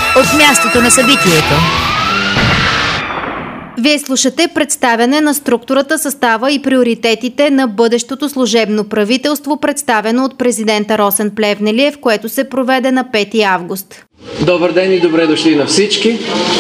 от мястото на събитието. Вие слушате представяне на структурата, състава и приоритетите на бъдещото служебно правителство, представено от президента Росен Плевнелиев, което се проведе на 5 август. Добър ден и добре дошли на всички.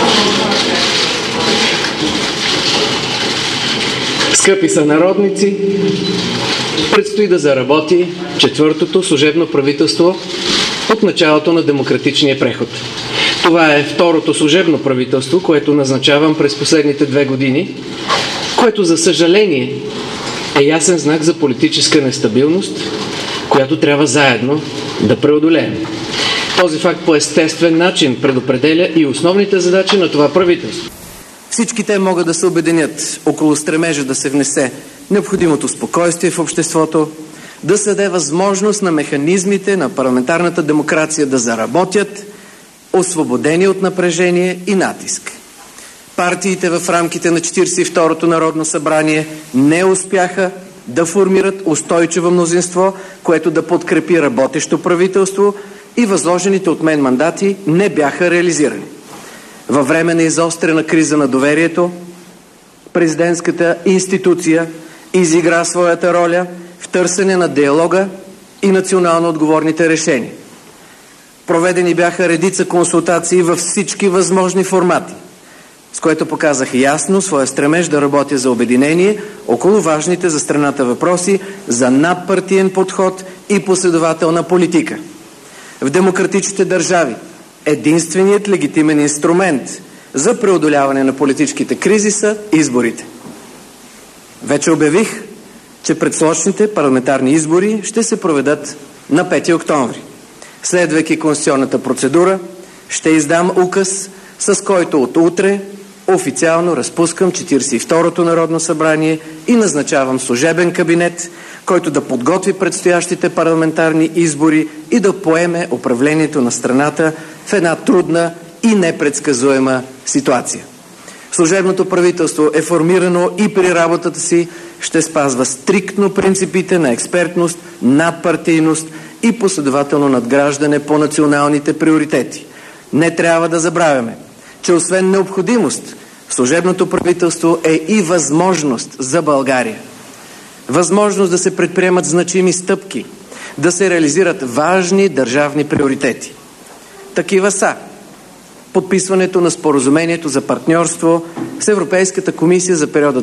Скъпи сънародници, предстои да заработи четвъртото служебно правителство от началото на демократичния преход. Това е второто служебно правителство, което назначавам през последните 2 години, което за съжаление е ясен знак за политическа нестабилност, която трябва заедно да преодолеем. Този факт по естествен начин предопределя и основните задачи на това правителство. Всички те могат да се обединят около стремежа да се внесе необходимото спокойствие в обществото, да се даде възможност на механизмите на парламентарната демокрация да заработят, освободени от напрежение и натиск. Партиите в рамките на 42-то Народно събрание не успяха да формират устойчиво мнозинство, което да подкрепи работещо правителство, и възложените от мен мандати не бяха реализирани. Във време на изострена криза на доверието, президентската институция изигра своята роля в търсене на диалога и национално отговорните решения. Проведени бяха редица консултации във всички възможни формати, с което показах ясно своя стремеж да работя за обединение около важните за страната въпроси, за надпартиен подход и последователна политика. В демократичните държави единственият легитимен инструмент за преодоляване на политическите кризи са изборите. Вече обявих, че предсрочните парламентарни избори ще се проведат на 5 октомври. Следвайки конституционната процедура, ще издам указ, с който от утре официално разпускам 42-то Народно събрание и назначавам служебен кабинет, който да подготви предстоящите парламентарни избори и да поеме управлението на страната в една трудна и непредсказуема ситуация. Служебното правителство е формирано и при работата си ще спазва стриктно принципите на експертност, надпартийност и последователно надграждане по националните приоритети. Не трябва да забравяме, че освен необходимост, служебното правителство е и възможност за България. Възможност да се предприемат значими стъпки, да се реализират важни държавни приоритети. Такива са подписването на споразумението за партньорство с Европейската комисия за периода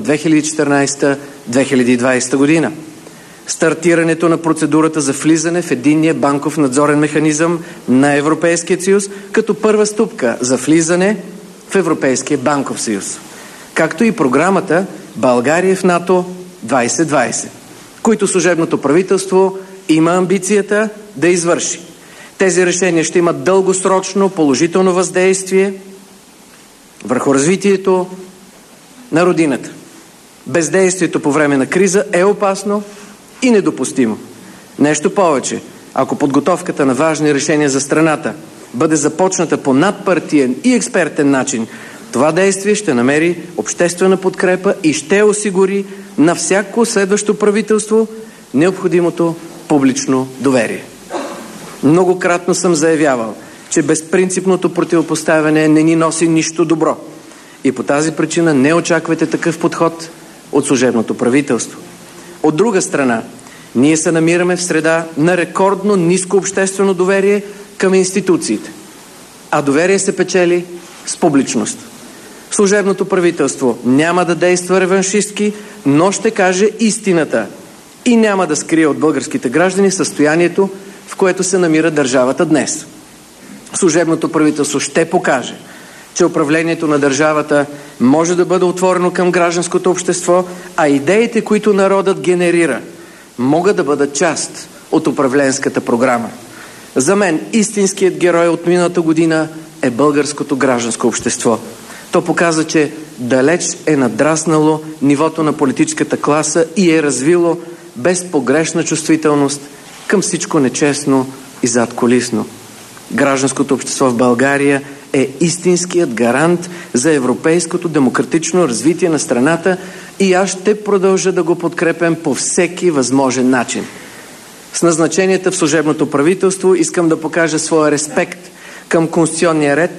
2014-2020 година, стартирането на процедурата за влизане в единния банков надзорен механизъм на Европейския съюз като първа стъпка за влизане в Европейския банков съюз, както и програмата България в НАТО 2020, които служебното правителство има амбицията да извърши. Тези решения ще имат дългосрочно положително въздействие върху развитието на родината. Бездействието по време на криза е опасно и недопустимо. Нещо повече, ако подготовката на важни решения за страната бъде започната по надпартиен и експертен начин, това действие ще намери обществена подкрепа и ще осигури на всяко следващо правителство необходимото публично доверие. Многократно съм заявявал, че безпринципното противопоставяне не ни носи нищо добро. И по тази причина не очаквайте такъв подход от служебното правителство. От друга страна, ние се намираме в среда на рекордно ниско обществено доверие към институциите. А доверие се печели с публичност. Служебното правителство няма да действа реваншистки, но ще каже истината и няма да скрие от българските граждани състоянието, в което се намира държавата днес. Служебното правителство ще покаже, че управлението на държавата може да бъде отворено към гражданското общество, а идеите, които народът генерира, могат да бъдат част от управленската програма. За мен истинският герой от миналата година е българското гражданско общество. То показва, че далеч е надраснало нивото на политическата класа и е развило безпогрешна чувствителност към всичко нечестно и задкулисно. Гражданското общество в България е истинският гарант за европейското демократично развитие на страната и аз ще продължа да го подкрепям по всеки възможен начин. С назначенията в служебното правителство искам да покажа своя респект към конституционния ред,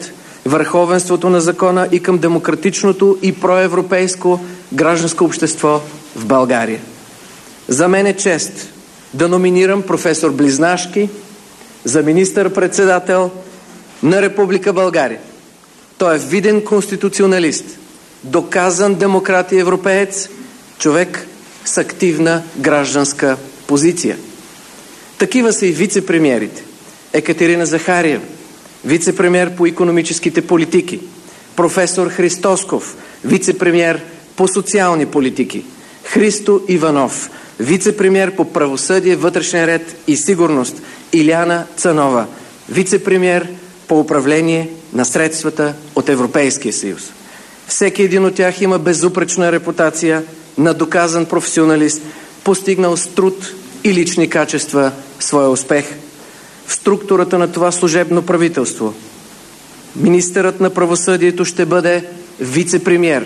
върховенството на закона и към демократичното и проевропейско гражданско общество в България. За мен е чест да номинирам професор Близнашки за министър-председател на Република България. Той е виден конституционалист, доказан демократ и европеец, човек с активна гражданска позиция. Такива са и вице-премиерите. Екатерина Захариева, вице-премиер по икономическите политики, професор Христосков, вице-премиер по социални политики, Христо Иванов, вице-премиер по правосъдие, вътрешен ред и сигурност, Иляна Цанова, вице-премиер по управление на средствата от Европейския съюз. Всеки един от тях има безупречна репутация на доказан професионалист, постигнал с труд и лични качества своя успех. В структурата на това служебно правителство министърът на правосъдието ще бъде вице-премиер.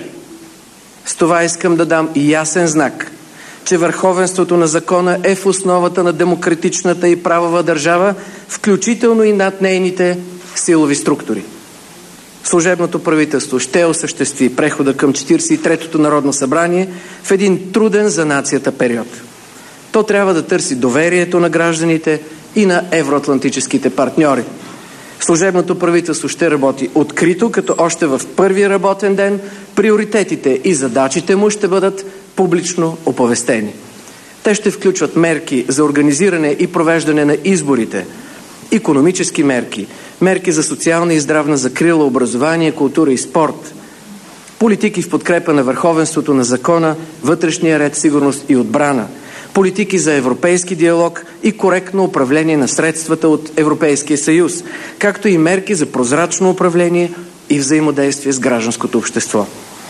С това искам да дам и ясен знак, че върховенството на закона е в основата на демократичната и правова държава, включително и над нейните силови структури. Служебното правителство ще осъществи прехода към 43-то Народно събрание в един труден за нацията период. То трябва да търси доверието на гражданите и на евроатлантическите партньори. Служебното правителство ще работи открито, като още в първия работен ден приоритетите и задачите му ще бъдат публично оповестени. Те ще включват мерки за организиране и провеждане на изборите, икономически мерки, мерки за социална и здравна закрила, образование, култура и спорт, политики в подкрепа на върховенството на закона, вътрешния ред, сигурност и отбрана, политики за европейски диалог и коректно управление на средствата от Европейския съюз, както и мерки за прозрачно управление и взаимодействие с гражданското общество.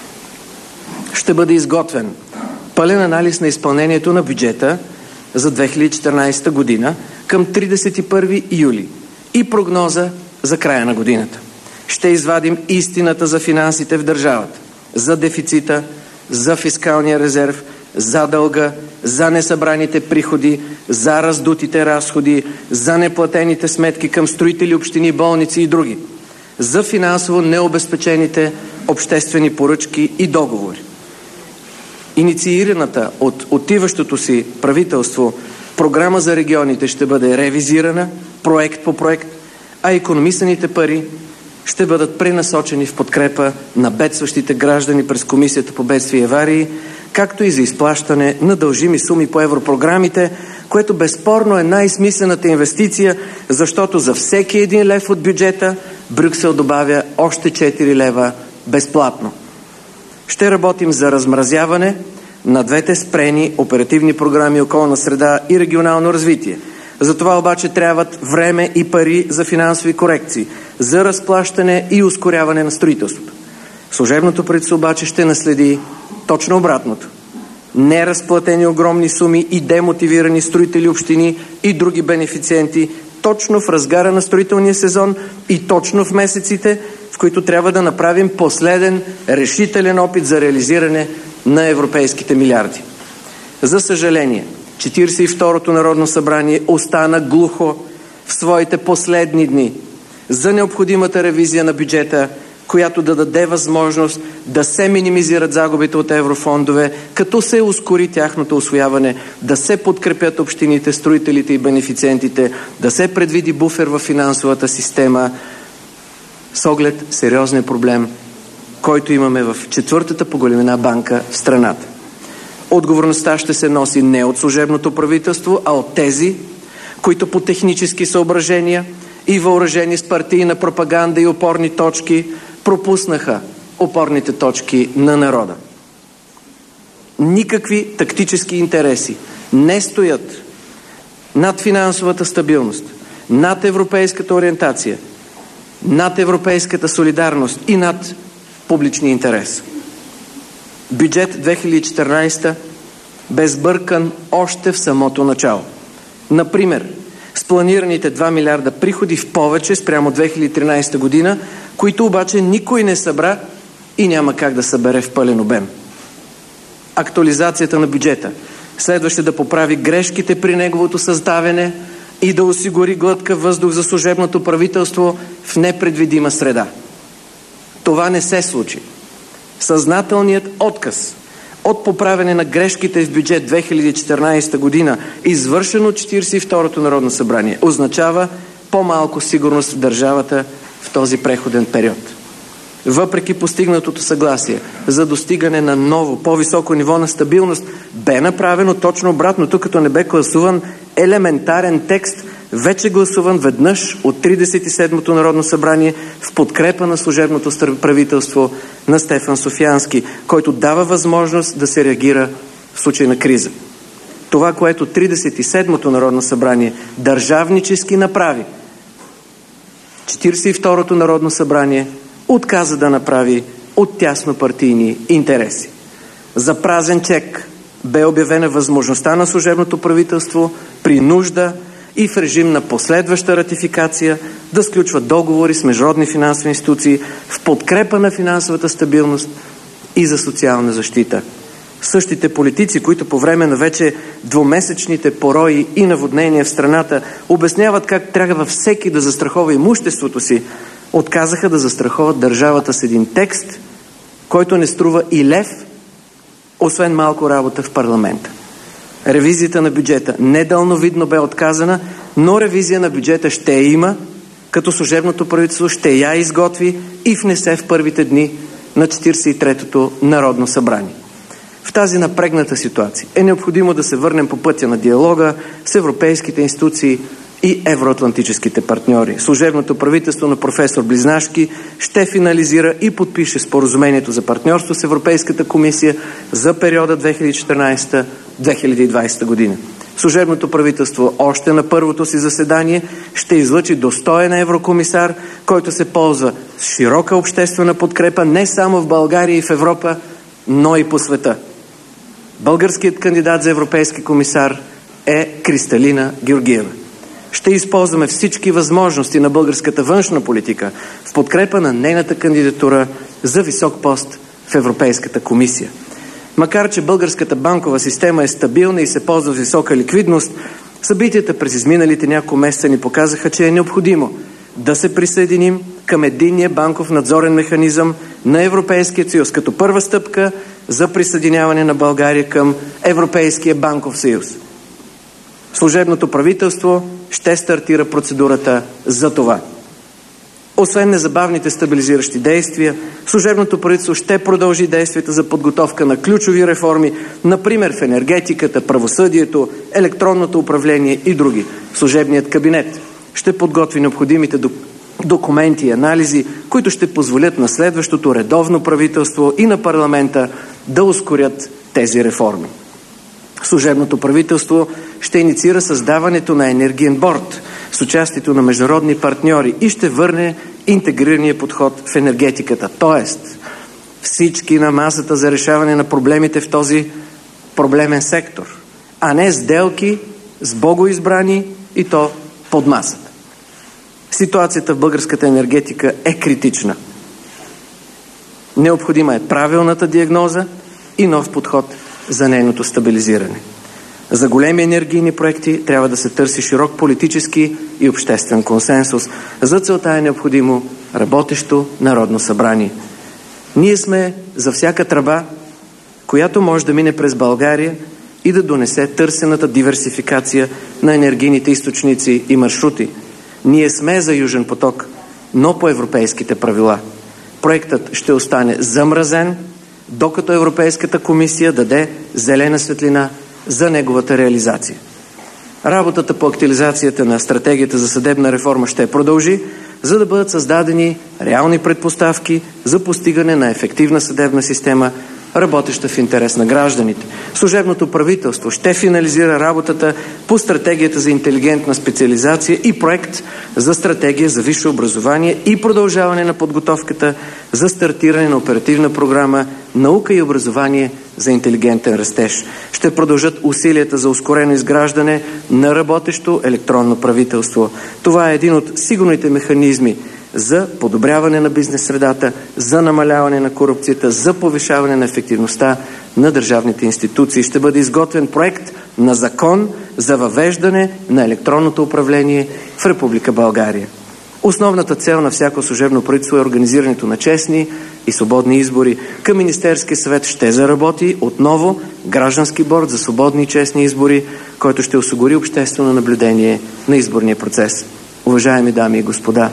Ще бъде изготвен пълен анализ на изпълнението на бюджета за 2014 година към 31 юли и прогноза за края на годината. Ще извадим истината за финансите в държавата, за дефицита, за фискалния резерв, за дълга, за несъбраните приходи, за раздутите разходи, за неплатените сметки към строители, общини, болници и други, за финансово необезпечените обществени поръчки и договори. Инициираната от отиващото си правителство програма за регионите ще бъде ревизирана проект по проект, а икономисаните пари ще бъдат пренасочени в подкрепа на бедстващите граждани през Комисията по бедствия и аварии, както и за изплащане на дължими суми по европрограмите, което безспорно е най-смислената инвестиция, защото за всеки 1 лев от бюджета Брюксел добавя още 4 лева безплатно. Ще работим за размразяване на двете спрени оперативни програми околна среда и регионално развитие. За това обаче трябват време и пари за финансови корекции, за разплащане и ускоряване на строителството. Служебното правителство обаче ще наследи точно обратното. Неразплатени огромни суми и демотивирани строители, общини и други бенефициенти точно в разгара на строителния сезон и точно в месеците, в които трябва да направим последен решителен опит за реализиране на европейските милиарди. За съжаление, 42-то Народно събрание остана глухо в своите последни дни за необходимата ревизия на бюджета, която да даде възможност да се минимизират загубите от еврофондове, като се ускори тяхното усвояване, да се подкрепят общините, строителите и бенефициентите, да се предвиди буфер в финансовата система с оглед сериозния проблем, който имаме в 4-та по големина банка в страната. Отговорността ще се носи не от служебното правителство, а от тези, които по технически съображения и въоръжени с партийна пропаганда и опорни точки пропуснаха опорните точки на народа. Никакви тактически интереси не стоят над финансовата стабилност, над европейската ориентация, над европейската солидарност и над публичния интерес. Бюджет 2014 бе сбъркан още в самото начало. Например, с планираните 2 милиарда приходи в повече спрямо 2013 година, които обаче никой не събра и няма как да събере в пълен обем. Актуализацията на бюджета следваше да поправи грешките при неговото създаване и да осигури глътка въздух за служебното правителство в непредвидима среда. Това не се случи. Съзнателният отказ от поправяне на грешките в бюджет 2014 година, извършено от 42-то Народно събрание, означава по-малко сигурност в държавата в този преходен период. Въпреки постигнатото съгласие за достигане на ново, по-високо ниво на стабилност, бе направено точно обратното, като не бе гласуван елементарен текст, вече гласуван веднъж от 37-то Народно събрание в подкрепа на служебното правителство на Стефан Софиянски, който дава възможност да се реагира в случай на криза. Това, което 37-то Народно събрание държавнически направи, 42-то Народно събрание отказа да направи от тяснопартийни интереси. За празен чек бе обявена възможността на служебното правителство при нужда и в режим на последваща ратификация да сключва договори с международни финансови институции в подкрепа на финансовата стабилност и за социална защита. Същите политици, които по време на вече двумесечните порои и наводнения в страната обясняват как трябва всеки да застрахова имуществото си, отказаха да застраховат държавата с един текст, който не струва и лев, освен малко работа в парламента. Ревизията на бюджета недалновидно бе отказана, но ревизия на бюджета ще има, като служебното правителство ще я изготви и внесе в първите дни на 43-то Народно събрание. В тази напрегната ситуация е необходимо да се върнем по пътя на диалога с европейските институции и евроатлантическите партньори. Служебното правителство на професор Близнашки ще финализира и подпише споразумението за партньорство с Европейската комисия за периода 2014-2020 година. Служебното правителство още на първото си заседание ще излъчи достоен еврокомисар, който се ползва с широка обществена подкрепа не само в България и в Европа, но и по света. Българският кандидат за европейски комисар е Кристалина Георгиева. Ще използваме всички възможности на българската външна политика в подкрепа на нейната кандидатура за висок пост в Европейската комисия. Макар че българската банкова система е стабилна и се ползва с висока ликвидност, събитията през изминалите няколко месеца ни показаха, че е необходимо да се присъединим към единния банков надзорен механизъм на Европейския съюз, като първа стъпка за присъединяване на България към Европейския банков съюз. Служебното правителство ще стартира процедурата за това. Освен незабавните стабилизиращи действия, служебното правителство ще продължи действията за подготовка на ключови реформи, например в енергетиката, правосъдието, електронното управление и други. Служебният кабинет ще подготви необходимите документи и анализи, които ще позволят на следващото редовно правителство и на парламента да ускорят тези реформи. Служебното правителство ще инициира създаването на енергиен борд с участието на международни партньори и ще върне интегрирания подход в енергетиката. Тоест, всички на масата за решаване на проблемите в този проблемен сектор, а не сделки с богоизбрани и то под масата. Ситуацията в българската енергетика е критична. Необходима е правилната диагноза и нов подход за нейното стабилизиране. За големи енергийни проекти трябва да се търси широк политически и обществен консенсус. За целта е необходимо работещо Народно събрание. Ние сме за всяка тръба, която може да мине през България и да донесе търсената диверсификация на енергийните източници и маршрути. Ние сме за Южен поток, но по европейските правила. Проектът ще остане замразен, докато Европейската комисия даде зелена светлина за неговата реализация. Работата по актуализацията на стратегията за съдебна реформа ще продължи, за да бъдат създадени реални предпоставки за постигане на ефективна съдебна система, работеща в интерес на гражданите. Служебното правителство ще финализира работата по стратегията за интелигентна специализация и проект за стратегия за висше образование и продължаване на подготовката за стартиране на оперативна програма «Наука и образование за интелигентен растеж». Ще продължат усилията за ускорено изграждане на работещо електронно правителство. Това е един от сигурните механизми за подобряване на бизнес средата, за намаляване на корупцията, за повишаване на ефективността на държавните институции. Ще бъде изготвен проект на закон за въвеждане на електронното управление в Република България. Основната цел на всяко служебно правителство е организирането на честни и свободни избори. Към Министерския съвет ще заработи отново граждански борд за свободни и честни избори, който ще осигури обществено наблюдение на изборния процес. Уважаеми дами и господа,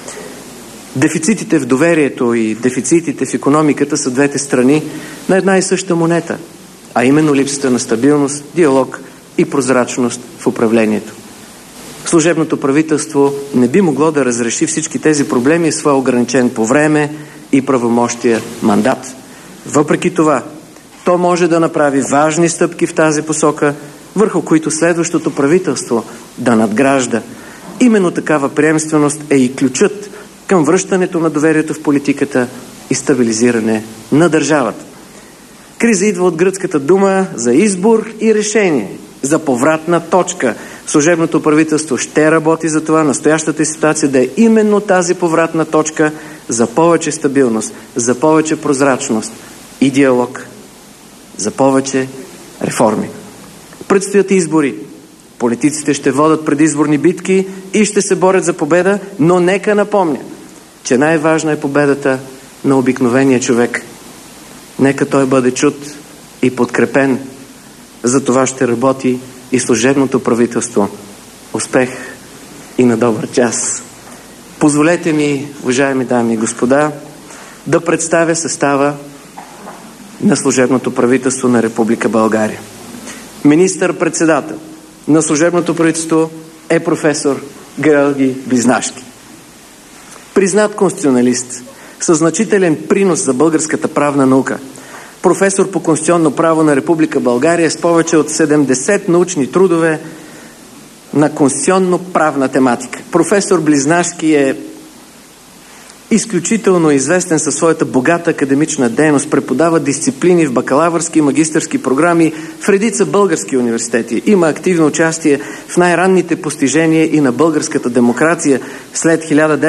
дефицитите в доверието и дефицитите в икономиката са двете страни на една и съща монета, а именно липсата на стабилност, диалог и прозрачност в управлението. Служебното правителство не би могло да разреши всички тези проблеми в своя ограничен по време и правомощия мандат. Въпреки това, то може да направи важни стъпки в тази посока, върху които следващото правителство да надгражда. Именно такава приемственост е и ключът към връщането на доверието в политиката и стабилизиране на държавата. Криза идва от гръцката дума за избор и решение, за повратна точка. Служебното правителство ще работи за това настоящата ситуация да е именно тази повратна точка за повече стабилност, за повече прозрачност и диалог, за повече реформи. Предстоят избори. Политиците ще водят предизборни битки и ще се борят за победа, но нека напомня, че най-важна е победата на обикновения човек. Нека той бъде чут и подкрепен. За това ще работи и служебното правителство. Успех и на добър час! Позволете ми, уважаеми дами и господа, да представя състава на служебното правителство на Република България. Министър-председател на служебното правителство е професор Георги Близнашки. Признат конституционалист, със значителен принос за българската правна наука, професор по конституционно право на Република България с повече от 70 научни трудове на конституционно-правна тематика. Професор Близнашки е изключително известен със своята богата академична дейност, преподава дисциплини в бакалавърски и магистърски програми в редица български университети. Има активно участие в най-ранните постижения и на българската демокрация. След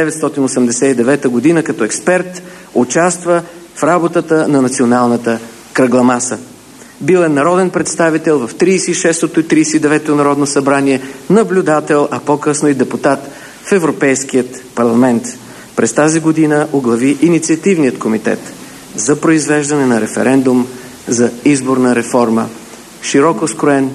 1989 година като експерт участва в работата на Националната кръгла маса. Бил е народен представител в 36-то и 39-то Народно събрание, наблюдател, а по-късно и депутат в Европейският парламент. През тази година оглави инициативният комитет за произвеждане на референдум за изборна реформа. Широко скроен,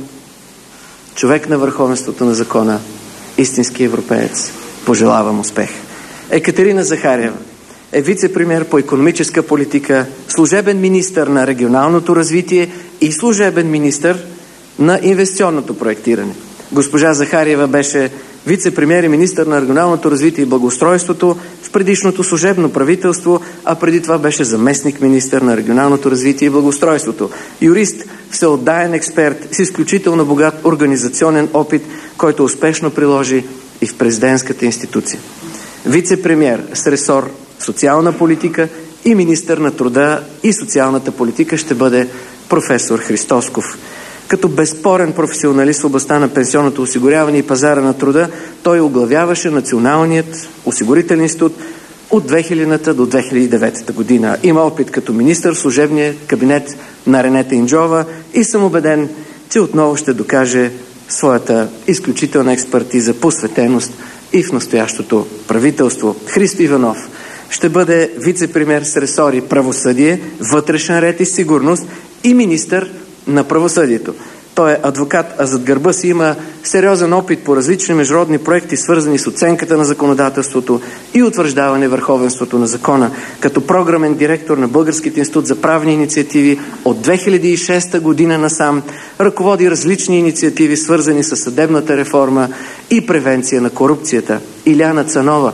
човек на върховенството на закона, истински европеец. Пожелавам успех. Екатерина Захариева е вице-премиер по икономическа политика, служебен министър на регионалното развитие и служебен министър на инвестиционното проектиране. Госпожа Захариева беше вице-премиер и министър на регионалното развитие и благоустройството в предишното служебно правителство, а преди това беше заместник министър на регионалното развитие и благоустройството. Юрист, всеотдаен експерт с изключително богат организационен опит, който успешно приложи и в президентската институция. Вице-премиер с ресор социална политика и министър на труда и социалната политика ще бъде професор Христосков. Като безспорен професионалист в областта на пенсионното осигуряване и пазара на труда, той оглавяваше Националният осигурителен институт от 2000 до 2009 година. Има опит като министър в служебния кабинет на Ренета Инджова и съм убеден, че отново ще докаже своята изключителна експертиза, посветеност и в настоящото правителство. Христо Иванов ще бъде вице-премиер с ресори правосъдие, вътрешен ред и сигурност и министър на правосъдието. Той е адвокат, а зад гърба си има сериозен опит по различни международни проекти, свързани с оценката на законодателството и утвърждаване върховенството на закона. Като програмен директор на Българския институт за правни инициативи от 2006 година насам ръководи различни инициативи, свързани с съдебната реформа и превенция на корупцията. Иляна Цанова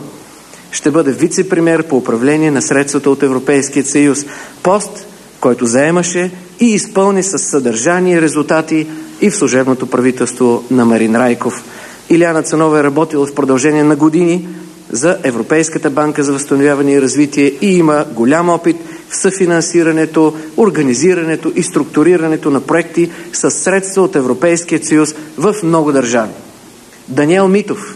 ще бъде вице-премиер по управление на средствата от Европейския съюз. Пост, който заемаше и изпълни с съдържание и резултати и в служебното правителство на Марин Райков. Иляна Цанова е работила в продължение на години за Европейската банка за възстановяване и развитие и има голям опит в съфинансирането, организирането и структурирането на проекти с средства от Европейския съюз в много държави. Даниел Митов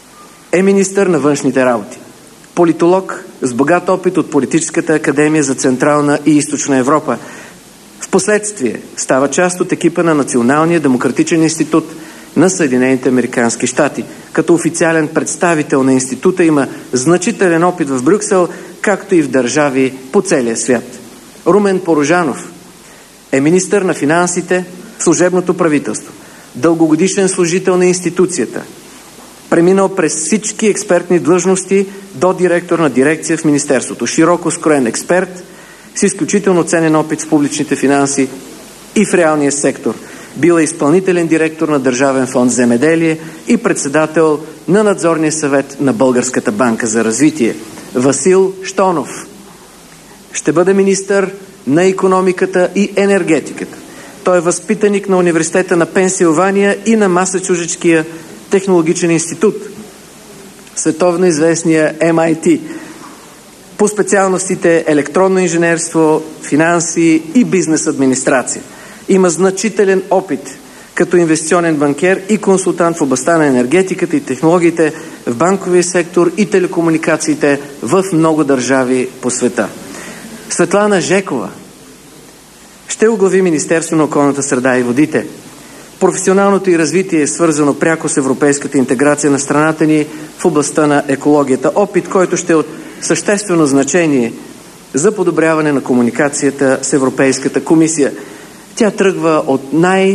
е министър на външните работи. Политолог с богат опит от Политическата академия за Централна и Източна Европа. Впоследствие става част от екипа на Националния демократичен институт, на Съединените американски щати. Като официален представител на института има значителен опит в Брюксел, както и в държави по целия свят. Румен Порожанов е министър на финансите в служебното правителство, дългогодишен служител на институцията, преминал през всички експертни длъжности до директор на дирекция в Министерството. Широко скроен експерт с изключително ценен опит в публичните финанси и в реалния сектор. Бил е изпълнителен директор на Държавен фонд „Земеделие“ и председател на надзорния съвет на Българската банка за развитие. Васил Щонов ще бъде министър на икономиката и енергетиката. Той е възпитаник на Университета на Пенсилвания и на Масачузетския технологичен институт, световно известния MIT, по специалностите електронно инженерство, финанси и бизнес администрация. Има значителен опит като инвестиционен банкер и консултант в областта на енергетиката и технологиите в банковия сектор и телекомуникациите в много държави по света. Светлана Жекова ще оглави Министерство на околната среда и водите. Професионалното й развитие е свързано пряко с европейската интеграция на страната ни в областта на екологията. Опит, който ще е от съществено значение за подобряване на комуникацията с Европейската комисия. Тя тръгва от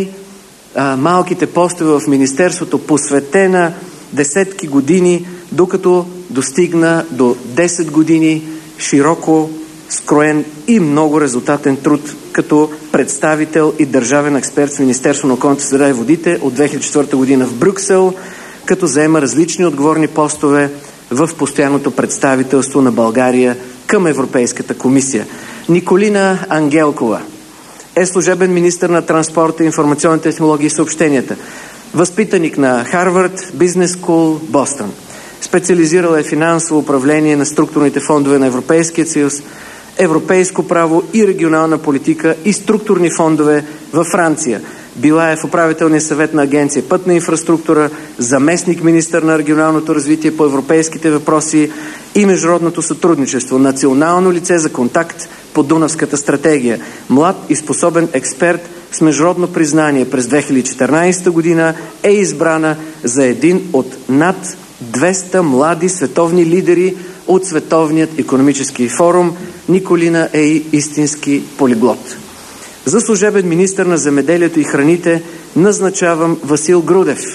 най-малките постове в Министерството, посветена десетки години, докато достигна до 10 години широко скроен и много резултатен труд като представител и държавен експерт в Министерство на околната среда и водите от 2004 година в Брюксел, като заема различни отговорни постове в постоянното представителство на България към Европейската комисия. Николина Ангелкова е служебен министър на транспорта, информационните технологии и съобщенията. Възпитаник на Харвард Бизнес Скул, Бостън. Специализирала е финансово управление на структурните фондове на Европейския съюз, европейско право и регионална политика и структурни фондове във Франция. Била е в управителния съвет на Агенция Пътна инфраструктура, заместник министър на регионалното развитие по европейските въпроси и международното сътрудничество, национално лице за контакт по Дунавската стратегия. Млад и способен експерт с международно признание през 2014 година е избрана за един от над 200 млади световни лидери от Световният икономически форум. Николина е и истински полиглот. За служебен министър на земеделието и храните назначавам Васил Грудев.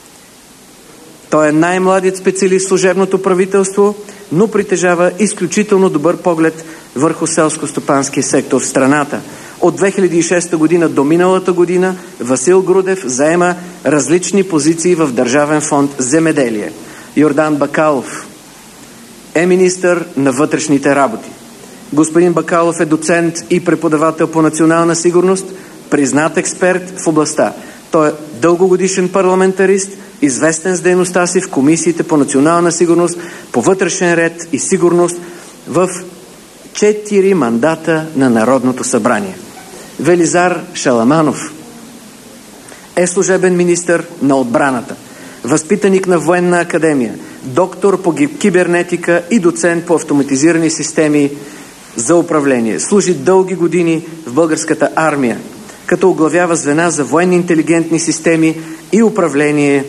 Той е най-младият специалист в служебното правителство, но притежава изключително добър поглед върху селско-стопанския сектор в страната. От 2006 година до миналата година Васил Грудев заема различни позиции в Държавен фонд „Земеделие“. Йордан Бакалов е министър на вътрешните работи. Господин Бакалов е доцент и преподавател по национална сигурност, признат експерт в областта. Той е дългогодишен парламентарист, известен с дейността си в комисиите по национална сигурност, по вътрешен ред и сигурност в 4 мандата на Народното събрание. Велизар Шаламанов е служебен министър на отбраната, възпитаник на военна академия, доктор по кибернетика и доцент по автоматизирани системи за управление. Служи дълги години в българската армия, като оглавява звена за военни интелигентни системи и управление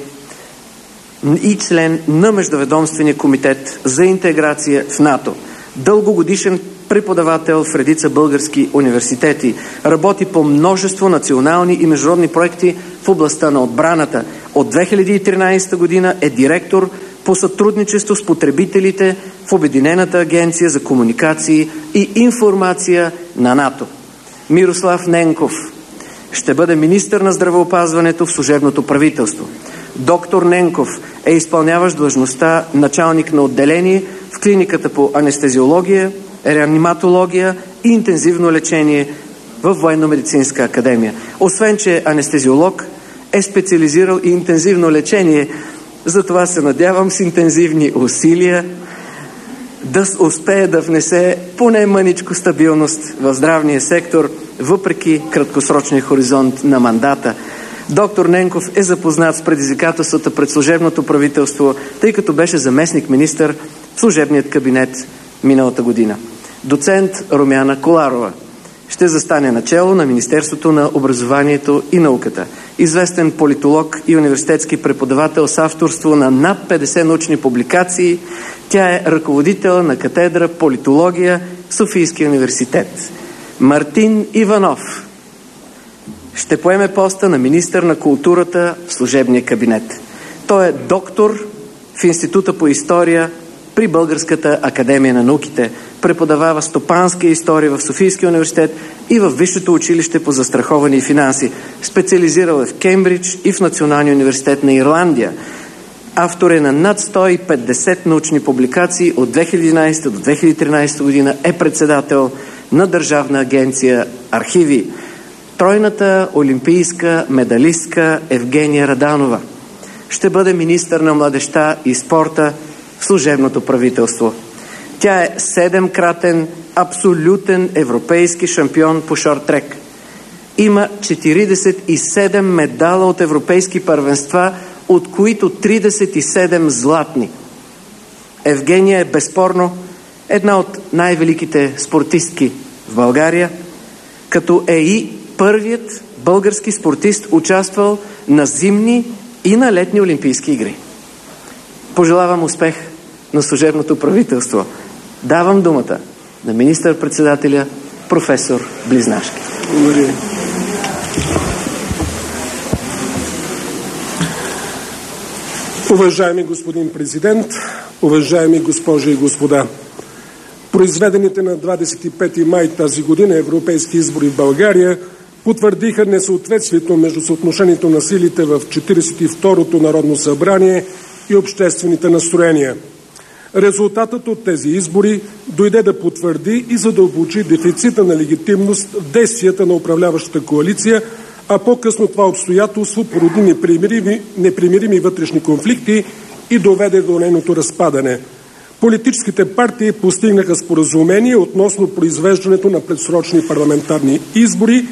и член на Междуведомствения комитет за интеграция в НАТО. Дългогодишен преподавател в редица български университети. Работи по множество национални и международни проекти в областта на отбраната. От 2013 година е директор по сътрудничество с потребителите в Обединената агенция за комуникации и информация на НАТО. Мирослав Ненков ще бъде министър на здравеопазването в служебното правителство. Доктор Ненков е изпълняващ длъжността началник на отделение в клиниката по анестезиология, реаниматология и интензивно лечение в Военно-медицинска академия. Освен, че анестезиолог, е специализирал и интензивно лечение. Затова се надявам с интензивни усилия да успее да внесе поне мъничко стабилност в здравния сектор, въпреки краткосрочния хоризонт на мандата. Доктор Ненков е запознат с предизвикателствата пред служебното правителство, тъй като беше заместник-министър в служебният кабинет миналата година. Доцент Румяна Коларова ще застане начело на Министерството на образованието и науката. Известен политолог и университетски преподавател с авторство на над 50 научни публикации, тя е ръководител на катедра политология в Софийския университет. Мартин Иванов ще поеме поста на министър на културата в служебния кабинет. Той е доктор в Института по история при Българската академия на науките. Преподавава стопанска история в Софийския университет и в Висшето училище по застраховане и финанси. Специализирал е в Кембридж и в Националния университет на Ирландия. Автор е на над 150 научни публикации. От 2011 до 2013 година е председател на Държавна агенция Архиви. Тройната олимпийска медалистка Евгения Раданова ще бъде министър на младежта и спорта в служебното правителство. Тя е 7-кратен абсолютен европейски шампион по шорт-трек. Има 47 медала от европейски първенства, от които 37 златни. Евгения е безспорно една от най-великите спортистки в България, като е и първият български спортист, участвал на зимни и на летни олимпийски игри. Пожелавам успех на служебното правителство. Давам думата на министър-председателя професор Близнашки. Благодаря. Уважаеми господин президент, уважаеми госпожи и господа, произведените на 25 май тази година европейски избори в България потвърдиха несъответствието между съотношението на силите в 42-то Народно събрание и обществените настроения. Резултатът от тези избори дойде да потвърди и задълбочи дефицита на легитимност в действията на управляващата коалиция, а по-късно това обстоятелство породи непримирими вътрешни конфликти и доведе до нейното разпадане. Политическите партии постигнаха споразумение относно произвеждането на предсрочни парламентарни избори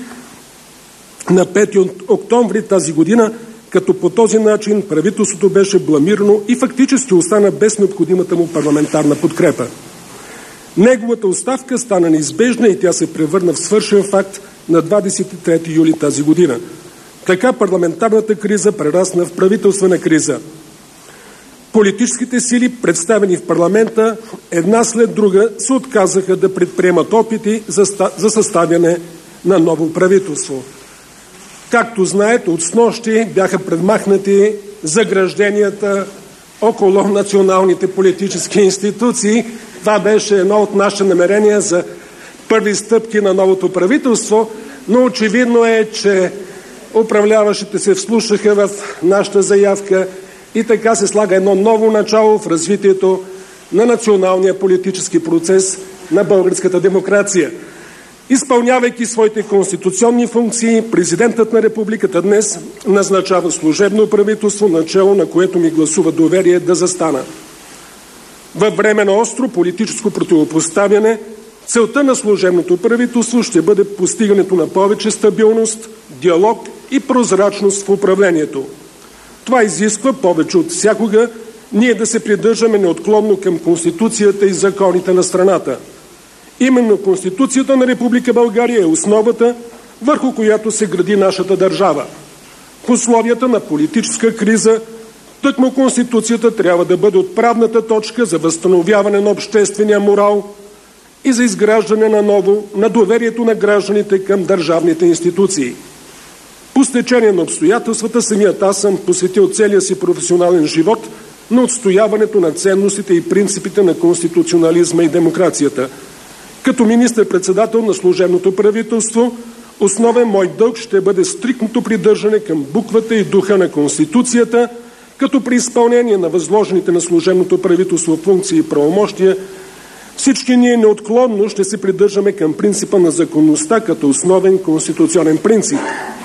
на 5 октомври тази година, като по този начин правителството беше бламирано и фактически остана без необходимата му парламентарна подкрепа. Неговата оставка стана неизбежна и тя се превърна в свършен факт на 23 юли тази година. Така парламентарната криза прерасна в правителствена криза. Политическите сили, представени в парламента, една след друга се отказаха да предприемат опити за съставяне на ново правителство. Както знаете, от снощи бяха предмахнати загражденията около националните политически институции. Това беше едно от нашите намерения за първи стъпки на новото правителство, но очевидно е, че управляващите се вслушаха в нашата заявка и така се слага едно ново начало в развитието на националния политически процес на българската демокрация. Изпълнявайки своите конституционни функции, президентът на републиката днес назначава служебно правителство, начело на което ми гласува доверие да застана. Във време на остро политическо противопоставяне, целта на служебното правителство ще бъде постигането на повече стабилност, диалог и прозрачност в управлението. Това изисква повече от всякога ние да се придържаме неотклонно към Конституцията и законите на страната. Именно Конституцията на Република България е основата, върху която се гради нашата държава. В условията на политическа криза, тъкмо Конституцията трябва да бъде отправната точка за възстановяване на обществения морал и за изграждане на доверието на гражданите към държавните институции. По стечение на обстоятелствата самият аз съм посветил целия си професионален живот на отстояването на ценностите и принципите на конституционализма и демокрацията. Като министър-председател на служебното правителство, основен мой дълг ще бъде стриктното придържане към буквата и духа на Конституцията, като при изпълнение на възложените на служебното правителство функции и правомощия, всички ние неотклонно ще се придържаме към принципа на законността като основен конституционен принцип.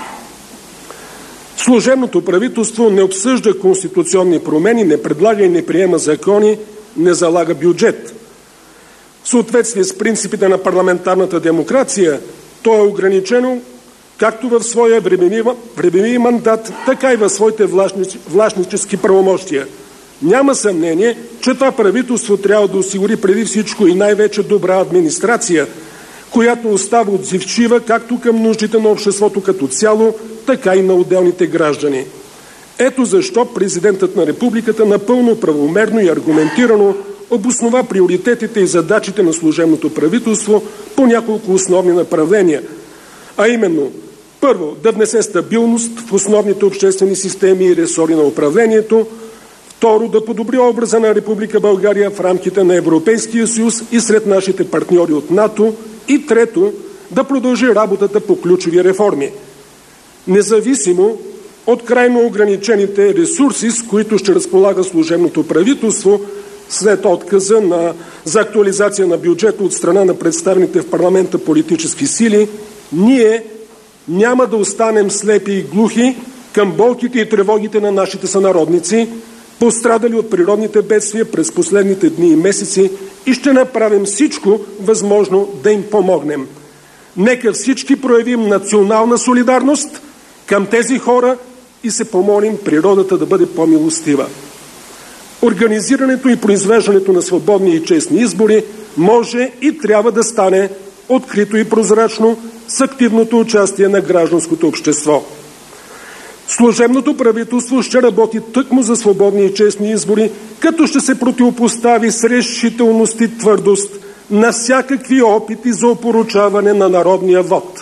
Служебното правителство не обсъжда конституционни промени, не предлага и не приема закони, не залага бюджет. В съответствие с принципите на парламентарната демокрация, то е ограничено както в своя времеви мандат, така и в своите властнически правомощия. Няма съмнение, че това правителство трябва да осигури преди всичко и най-вече добра администрация, която остава отзивчива както към нуждите на обществото като цяло, така и на отделните граждани. Ето защо президентът на републиката напълно правомерно и аргументирано обоснова приоритетите и задачите на служебното правителство по няколко основни направления, а именно: първо, да внесе стабилност в основните обществени системи и ресори на управлението; второ, да подобри образа на Република България в рамките на Европейския съюз и сред нашите партньори от НАТО; и трето, да продължи работата по ключови реформи. Независимо от крайно ограничените ресурси, с които ще разполага служебното правителство след отказа за актуализация на бюджета от страна на представените в парламента политически сили, ние няма да останем слепи и глухи към болките и тревогите на нашите сънародници, пострадали от природните бедствия през последните дни и месеци, и ще направим всичко възможно да им помогнем. Нека всички проявим национална солидарност към тези хора и се помолим природата да бъде по-милостива. Организирането и произвеждането на свободни и честни избори може и трябва да стане открито и прозрачно с активното участие на гражданското общество. Служебното правителство ще работи тъкмо за свободни и честни избори, като ще се противопостави с решителност и твърдост на всякакви опити за опорочаване на народния вод.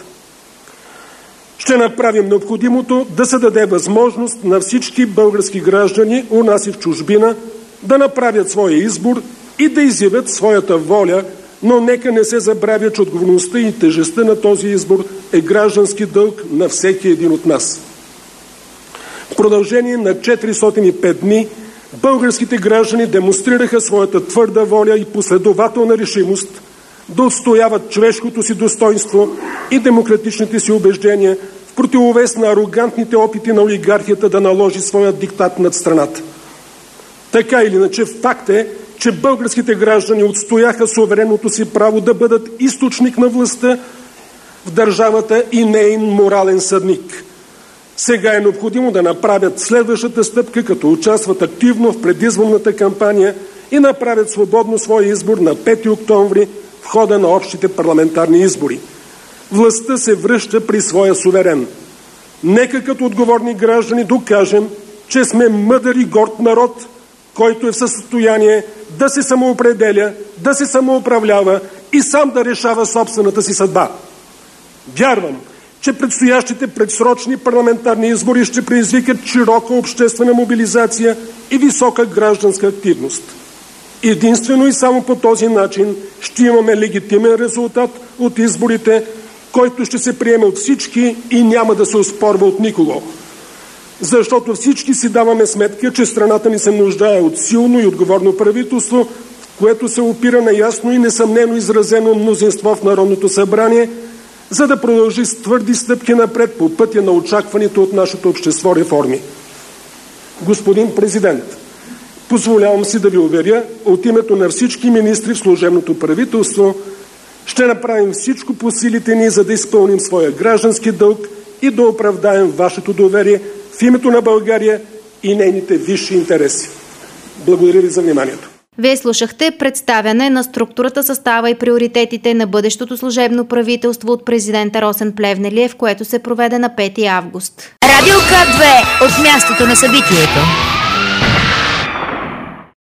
Ще направим необходимото да се даде възможност на всички български граждани у нас и в чужбина да направят своя избор и да изявят своята воля, но нека не се забравя, че отговорността и тежестта на този избор е граждански дълг на всеки един от нас. В продължение на 405 дни българските граждани демонстрираха своята твърда воля и последователна решимост да отстояват човешкото си достоинство и демократичните си убеждения в противовес на арогантните опити на олигархията да наложи своя диктат над страната. Така или иначе, факт е, че българските граждани отстояха суверенното си право да бъдат източник на властта в държавата и неин морален съдник. Сега е необходимо да направят следващата стъпка, като участват активно в предизборната кампания и направят свободно своя избор на 5 октомври в хода на общите парламентарни избори. Властта се връща при своя суверен. Нека като отговорни граждани докажем, че сме мъдър и горд народ, който е в състояние да се самоопределя, да се самоуправлява и сам да решава собствената си съдба. Вярвам, че предстоящите предсрочни парламентарни избори ще предизвикат широка обществена мобилизация и висока гражданска активност. Единствено и само по този начин ще имаме легитимен резултат от изборите, който ще се приеме от всички и няма да се оспорва от никого. Защото всички си даваме сметка, че страната ни се нуждае от силно и отговорно правителство, в което се опира на ясно и несъмнено изразено мнозинство в Народното събрание, за да продължи с твърди стъпки напред по пътя на очакваните от нашето общество реформи. Господин президент, позволявам си да ви уверя от името на всички министри в служебното правителство, ще направим всичко по силите ни, за да изпълним своя граждански дълг и да оправдаем вашето доверие в името на България и нейните висши интереси. Благодаря ви за вниманието. Вие слушахте представяне на структурата, състава и приоритетите на бъдещото служебно правителство от президента Росен Плевнелиев, което се проведе на 5 август. Радио К2 от мястото на събитието.